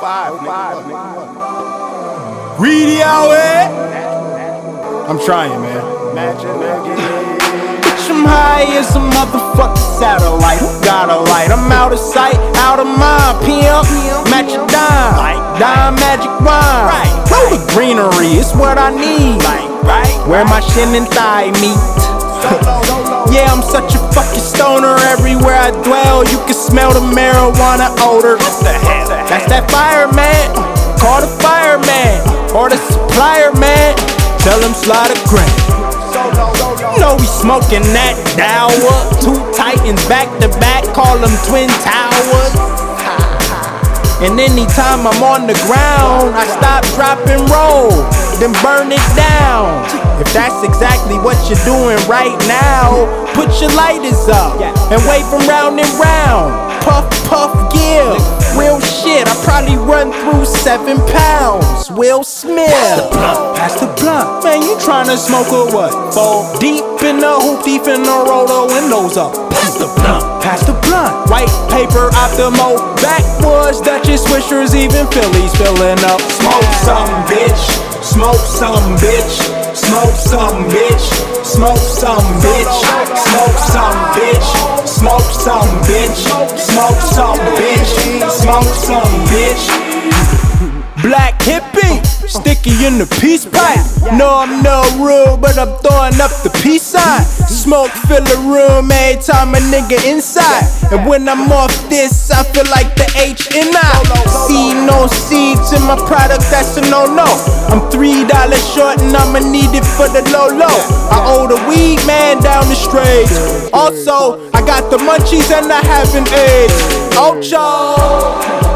nigga. Greedy out here. I'm trying, man. Bitch, I'm high as a motherfucking satellite. Got a light, I'm out of sight, out of mind. PM, match a dime, dime magic wine. Throw the greenery, it's what I need. Where my shin and thigh meet. Yeah, I'm such a fucking stoner. Everywhere I dwell, you can smell the marijuana odor. That's that fireman. Call the fireman or the supplier, man. Tell him slide a gram. You know we smoking that dower. Two titans back to back, call them twin towers. And anytime I'm on the ground, I stop, drop, and roll, then burn it down. If that's exactly what you're doing right now, put your lighters up and wave them round and round. Puff, puff, give. Real shit, I probably run through 7 pounds. Will Smith. Pass the blunt. Man, you tryna smoke or what? Fall deep in the hoop, deep in the roll the windows up. Pass the blunt. Pass the blunt. White paper, Optimo, backwoods, Dutchess, Swishers, even Phillies filling up. Smoke some, bitch. Smoke some, bitch. Smoke some, bitch. Smoke some, bitch. Smoke some, bitch. Smoke some, bitch. Smoke some, bitch. Smoke some, bitch. Black hippie, sticky in the peace pipe. No, I'm no rude, but I'm throwing up the peace sign. Smoke fill the room every time a nigga inside. And when I'm off this, I feel like the HNI. See no seeds in my product, that's a no-no. I'm $3 short and I'ma need it for the low-low. I owe the weed man down the street. Also, I got the munchies and I haven't aged. Ocho.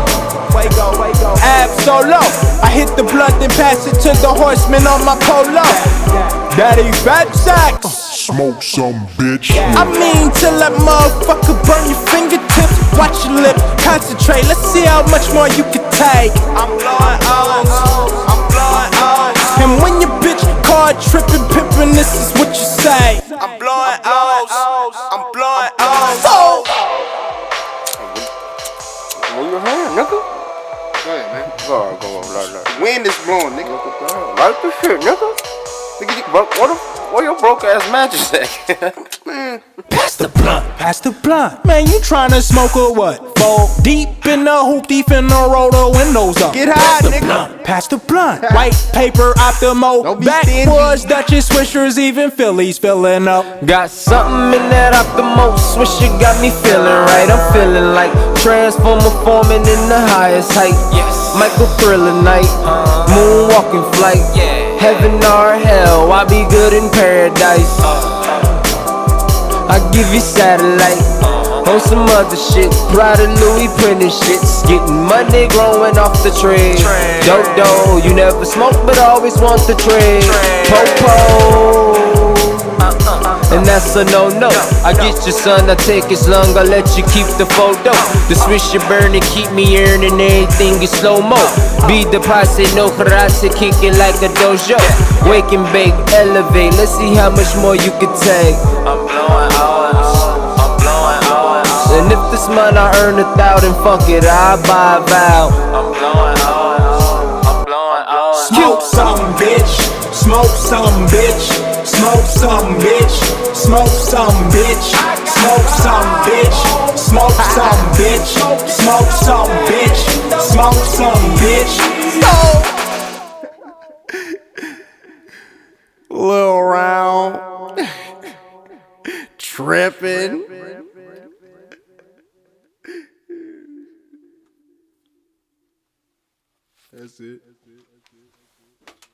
Ab solo, I hit the blunt and pass it to the horseman on my polo. Daddy fat sacks. Smoke some, bitch. I mean, till that motherfucker burn your fingertips. Watch your lip, concentrate. Let's see how much more you can take. I'm blowing O's, I'm blowing O's. And when your bitch card tripping, pippin', this is what you say. I'm blowing O's, I'm blowing O's. Move your hand, nigga. Go ahead, man. Go on, light. Wind is blowing, nigga. Light the shit, nigga. Where your broke ass mattress at? Man. Pass the blunt, pass the blunt. Man, you tryna smoke or what? Fall deep in the hoop, deep in the roll the windows up. Get high, nigga. Pass the blunt. White paper, Optimo, backwoods, Dutchess, Swishers, even Phillies filling up. Got something in that Optimo Swisher, got me feeling right. I'm feeling like Transformer forming in the highest height. Michael Thriller night, moonwalking flight. Heaven or hell, I be good in paradise. I give you satellite on some other shit. Pride of Louis printing shits. Getting money growing off the tree. Dodo, you never smoke but always want the tree. Popo, and that's a no-no. I get your son, I take his lung, I let you keep the photo. The swish you burn and keep me earning everything in slow-mo. Be the posse, no karate, kick it like a dojo. Wake and bake, elevate, let's see how much more you can take. I'm blowing O's, I'm blowing O's. And if this month I earn 1,000, fuck it, I'll buy a vow. I'm blowing O's, I'm blowing O's. Smoke some, bitch. Smoke some, bitch. Smoke some, bitch. Smoke some, bitch. Smoke some, bitch. Smoke some, bitch. Smoke some, bitch. Smoke some, bitch. Lil Round. Trippin'. That's it.